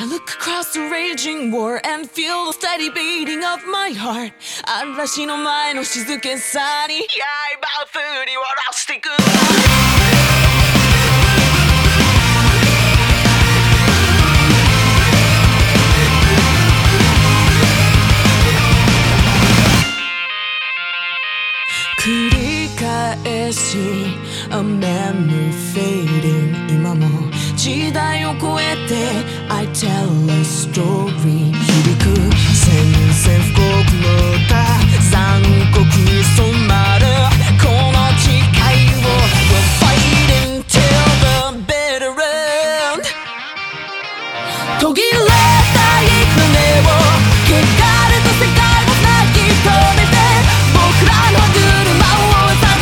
I look across the raging war and feel the steady beating of my heart 嵐の前の静けさに刃を振り下ろしていく繰り返し A memory fading 今も時代を超えて I tell a story 響く宣戦布告の歌残酷に染まるこの誓いを We're fighting till the bitter end 途切れたい船を汚れた世界を泣き止めて僕らの車を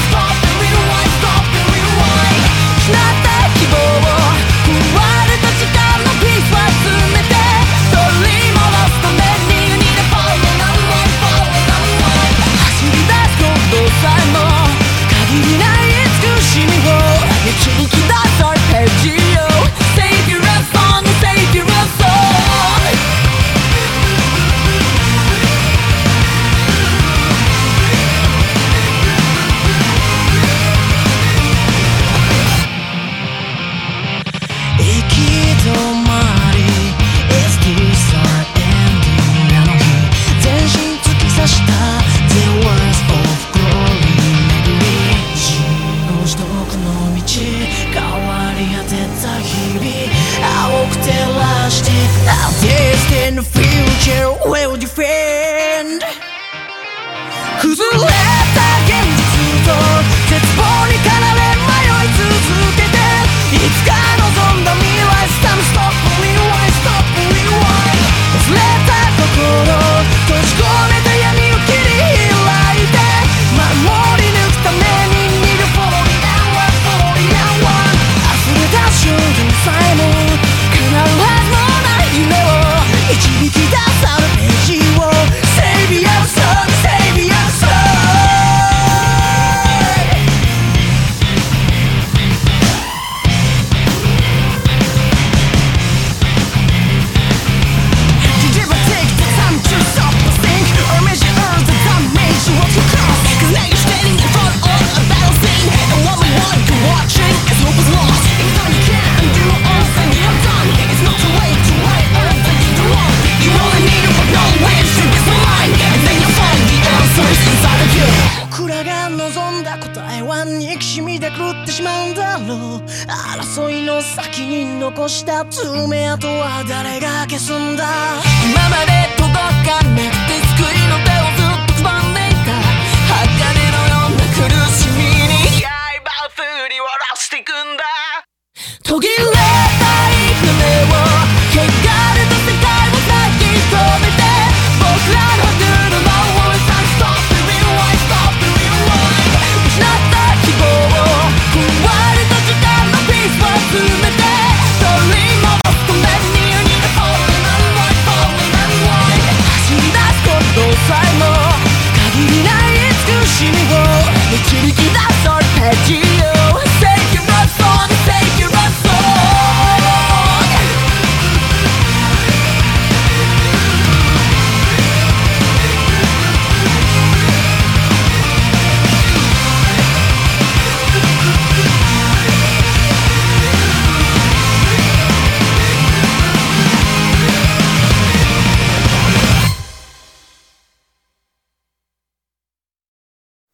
In the future will defend 崩れた現実と絶望に駆られ迷い続けていつか望んだ未来 Time stop rewind stop rewind 忘れた心閉じ込めた闇を切り開いて守り抜くために見る Follow the hour Follow the hour 溢れた瞬間さえも必ずのない夢を導き出されページを Save your soul Save your soul Did you ever take the time to stop and think or measure the damage what you caused Cause now you're standing in front of a battle scene And what we want to watching is hope is lost It's time you can do all the things you have done It's not too late to right all the things you do wrong You only need to know where to is the line And then you'll find the answers inside of you 僕らが望んだ答えは憎しみで狂ってしまうんだろう争いの先に残した爪痕は誰が消すんだ